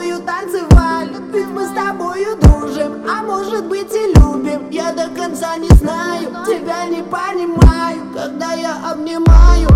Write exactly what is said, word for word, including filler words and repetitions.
тобою танцевали, ведь мы с тобою дружим, а может быть и любим. Я до конца не знаю, тебя не понимаю, когда я обнимаю